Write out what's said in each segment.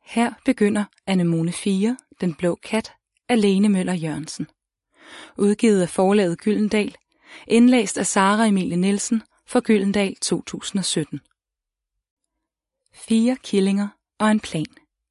Her begynder Anemone 4, Den blå kat af Lene Møller Jørgensen. Udgivet af forlaget Gyldendal. Indlæst af Sara Emilie Nielsen for Gyldendal 2017. 4 killinger og en plan.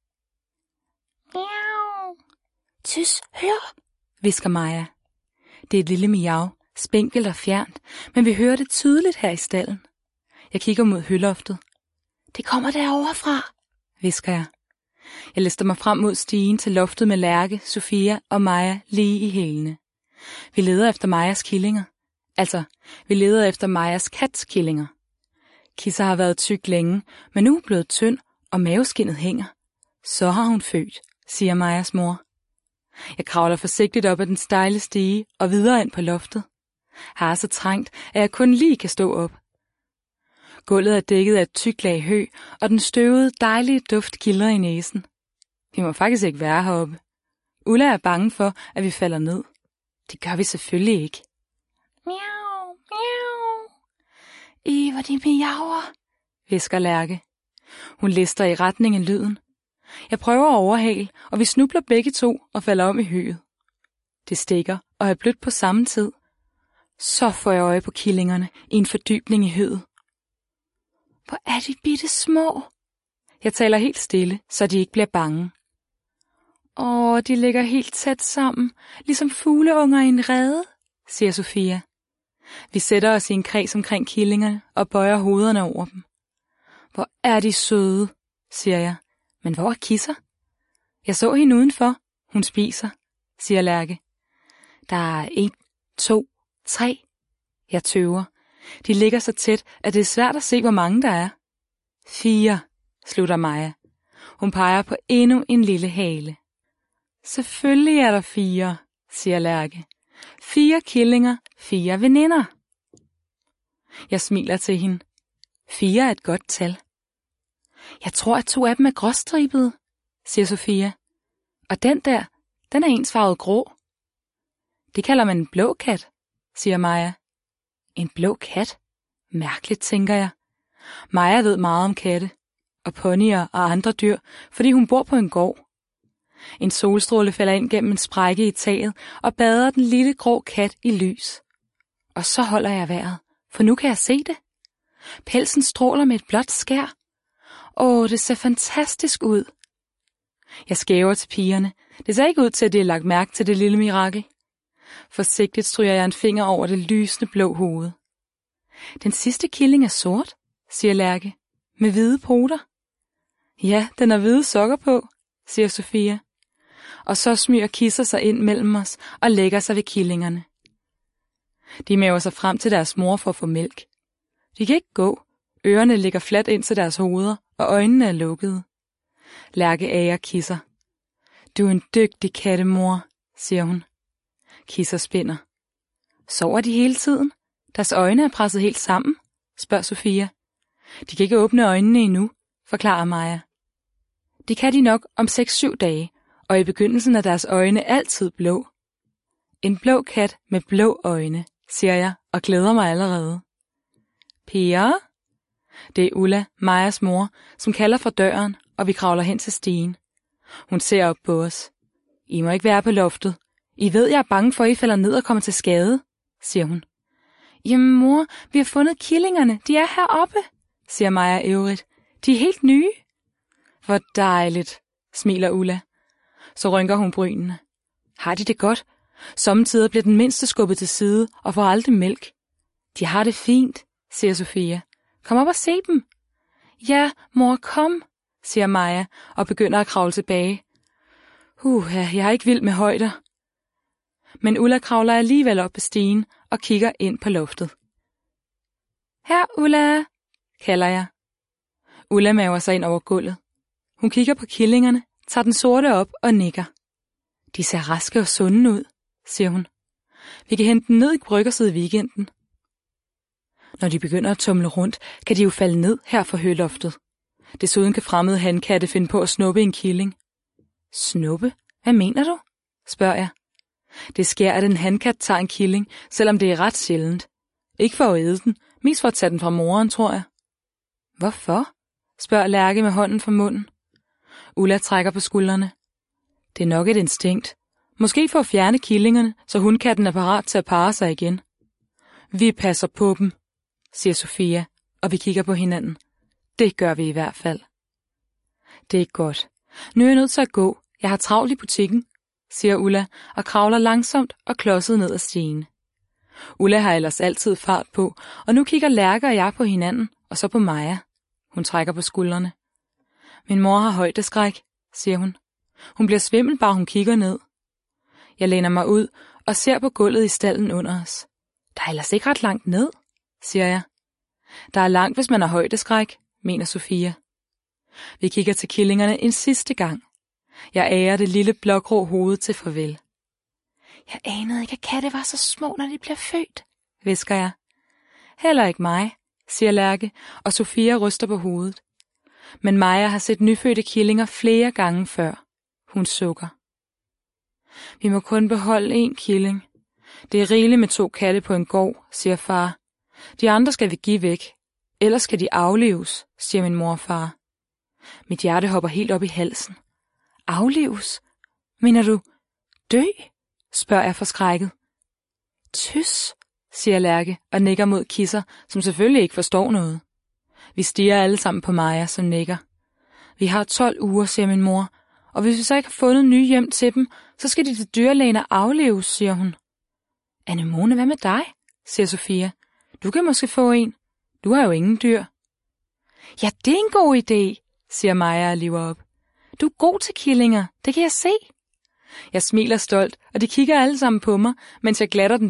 Miau. Tys, hør, hvisker Maja. Det er et lille miau, spinkelt og fjernt, men vi hører det tydeligt her i stalden. Jeg kigger mod høloftet. Det kommer derovre fra, hvisker jeg. Jeg lister mig frem mod stigen til loftet med Lærke, Sofia og Maja lige i hælene. Vi leder efter Majas killinger. Altså, vi leder efter Majas kats killinger. Kissa har været tyk længe, men nu er blevet tynd, og maveskindet hænger. Så har hun født, siger Majas mor. Jeg kravler forsigtigt op ad den stejle stige og videre ind på loftet. Her er så trængt, at jeg kun lige kan stå op. Gulvet er dækket af et tykt lag hø, og den støvede, dejlige duft kilder i næsen. Vi må faktisk ikke være heroppe. Ulla er bange for, at vi falder ned. Det gør vi selvfølgelig ikke. Miau, miau. Hvor de miauer, hvisker Lærke. Hun lister i retning af lyden. Jeg prøver at overhale, og vi snubler begge to og falder om i høet. Det stikker og er blødt på samme tid. Så får jeg øje på killingerne i en fordybning i høet. Hvor er de bitte små. Jeg taler helt stille, så de ikke bliver bange. De ligger helt tæt sammen, ligesom fugleunger i en rede, siger Sofia. Vi sætter os i en kreds omkring killingerne og bøjer hovederne over dem. Hvor er de søde, siger jeg. Men hvor er Kissa? Jeg så hende udenfor. Hun spiser, siger Lærke. Der er 1, 2, 3. Jeg tøver. De ligger så tæt, at det er svært at se, hvor mange der er. 4, slutter Maja. Hun peger på endnu en lille hale. Selvfølgelig er der 4, siger Lærke. 4 killinger, 4 veninder. Jeg smiler til hende. 4 er et godt tal. Jeg tror, at 2 af dem er gråstribede, siger Sofia. Og den der, den er ensfarvet grå. Det kalder man en blå kat, siger Maja. En blå kat? Mærkeligt, tænker jeg. Maja ved meget om katte, og ponyer og andre dyr, fordi hun bor på en gård. En solstråle falder ind gennem en sprække i taget og bader den lille grå kat i lys. Og så holder jeg vejret, for nu kan jeg se det. Pelsen stråler med et blåt skær. Det ser fantastisk ud. Jeg skæver til pigerne. Det ser ikke ud til, at de har lagt mærke til det lille mirakel. Forsigtigt stryger jeg en finger over det lysende blå hoved. Den sidste killing er sort, siger Lærke, med hvide poter. Ja, den har hvide sokker på, siger Sofia. Og så smyger Kissa sig ind mellem os og lægger sig ved killingerne. De maver sig frem til deres mor for at få mælk. De kan ikke gå. Ørerne ligger fladt ind til deres hoveder, og øjnene er lukkede. Lærke ager Kissa. Du er en dygtig kattemor, siger hun. Kissa spinder. Sover de hele tiden? Deres øjne er presset helt sammen, spørger Sofia. De kan ikke åbne øjnene endnu, forklarer Maja. Det kan de nok om 6-7 dage, og i begyndelsen er deres øjne altid blå. En blå kat med blå øjne, siger jeg og glæder mig allerede. Per? Det er Ulla, Majas mor, som kalder fra døren, og vi kravler hen til stigen. Hun ser op på os. I må ikke være på loftet. I ved, jeg er bange for, at I falder ned og kommer til skade, siger hun. Jamen mor, vi har fundet killingerne. De er heroppe, siger Maja ivrigt. De er helt nye. Hvor dejligt, smiler Ulla. Så rynker hun brynene. Har de det godt? Sommetider bliver den mindste skubbet til side og får aldrig mælk. De har det fint, siger Sofia. Kom op og se dem. Ja, mor, kom, siger Maja og begynder at kravle tilbage. Jeg er ikke vild med højder. Men Ulla kravler alligevel op på stigen og kigger ind på loftet. Her, Ulla, kalder jeg. Ulla maver sig ind over gulvet. Hun kigger på killingerne, tager den sorte op og nikker. De ser raske og sunde ud, siger hun. Vi kan hente dem ned i bryggerset i weekenden. Når de begynder at tumle rundt, kan de jo falde ned her for høloftet. Desuden kan fremmede hankatte finde på at snuppe en killing. Snuppe? Hvad mener du? Spørger jeg. Det sker, at en hankat tager en killing, selvom det er ret sjældent. Ikke for at æde den, mest for at tage den fra moren, tror jeg. Hvorfor? Spørger Lærke med hånden for munden. Ulla trækker på skuldrene. Det er nok et instinkt. Måske for at fjerne killingerne, så hundkatten er parat til at parre sig igen. Vi passer på dem, siger Sofia, og vi kigger på hinanden. Det gør vi i hvert fald. Det er godt. Nu er jeg nødt til at gå. Jeg har travlt i butikken, siger Ulla og kravler langsomt og klodset ned ad stigen. Ulla har ellers altid fart på, og nu kigger Lærke og jeg på hinanden, og så på Maja. Hun trækker på skuldrene. Min mor har højdeskræk, siger hun. Hun bliver svimmel, bare hun kigger ned. Jeg læner mig ud og ser på gulvet i stalden under os. Der er ellers ikke ret langt ned, siger jeg. Der er langt, hvis man har højdeskræk, mener Sofia. Vi kigger til killingerne en sidste gang. Jeg ærer det lille blågrå hoved til farvel. Jeg anede ikke, at katte var så små, når de bliver født, hvisker jeg. Heller ikke mig, siger Lærke, og Sofia ryster på hovedet. Men Maja har set nyfødte killinger flere gange før. Hun sukker. Vi må kun beholde 1 killing. Det er rigeligt med 2 katte på en gård, siger far. De andre skal vi give væk. Ellers skal de aflives, siger min mor og far. Mit hjerte hopper helt op i halsen. Aflives? Mener du dø? Spørger jeg forskrækket. Tys, siger Lærke og nikker mod Kisser, som selvfølgelig ikke forstår noget. Vi stirrer alle sammen på Maja, som nikker. Vi har 12 uger, siger min mor, og hvis vi så ikke har fundet nye hjem til dem, så skal de til dyrlægen og afleves, siger hun. Anemone, hvad med dig? Siger Sofia. Du kan måske få en. Du har jo ingen dyr. Ja, det er en god idé, siger Maja og liver op. Du er god til killinger, det kan jeg se. Jeg smiler stolt, og de kigger alle sammen på mig, mens jeg glatter den